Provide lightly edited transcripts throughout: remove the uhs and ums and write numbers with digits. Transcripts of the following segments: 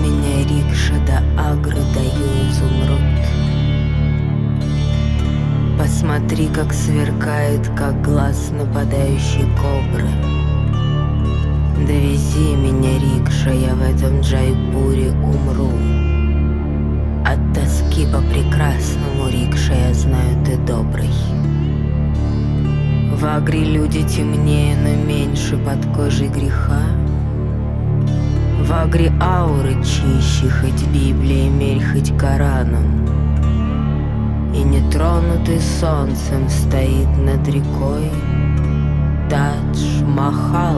меня рикша, до Агры даю изумруд. Посмотри, как сверкает, как глаз нападающей кобры. Довези меня, рикша, я в этом Джайпуре умру. От тоски по прекрасному, рикша, я знаю, ты добрый. В Агре люди темнее, но меньше под кожей греха. В Агре ауры чище, хоть Библией мерь, хоть Кораном. И нетронутый солнцем стоит над рекой Тадж-Махал.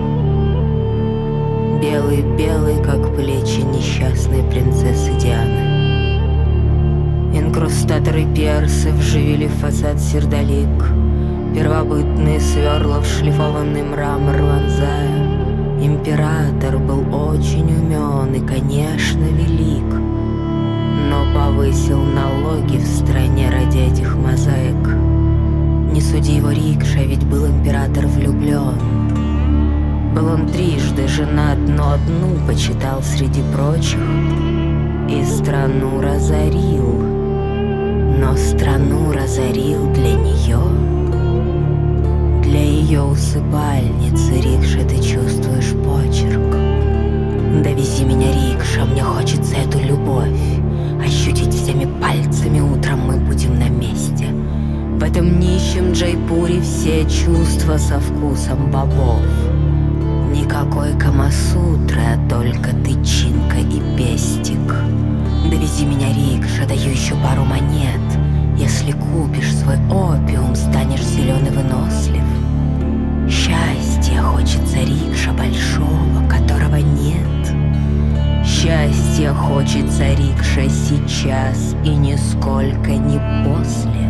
Белый-белый, как плечи несчастной принцессы Дианы. Инкрустаторы персы вживили в фасад сердолик, первобытные сверла в шлифованный мрамор вонзая. Император был очень умен и, конечно, велик, но повысил налоги в стране ради этих мозаик. Не суди его, рикша, ведь был император влюблен. Был он трижды женат, но одну почитал среди прочих и страну разорил. Но страну разорил для нее, для ее усыпальницы, рикша, ты чувствуешь почерк. Довези меня, рикша, мне хочется эту любовь ощутить всеми пальцами, утром мы будем на месте. В этом нищем Джайпуре все чувства со вкусом бобов. Никакой Камасутры, а только тычинка и пестик. Довези меня, рикша, даю еще пару монет. Если купишь свой опиум, станешь зелен и вынослив. Счастья хочется, рикша, большого, которого нет. Счастья хочется, рикша, сейчас и нисколько не после.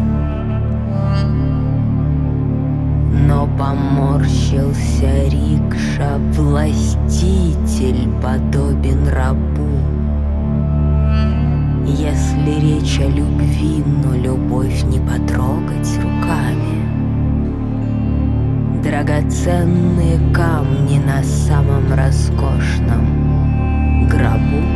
Но поморщился рикша, властитель подобен рабу. Если речь о любви, но любовь не потрогать руками. Драгоценные камни на самом роскошном гробу.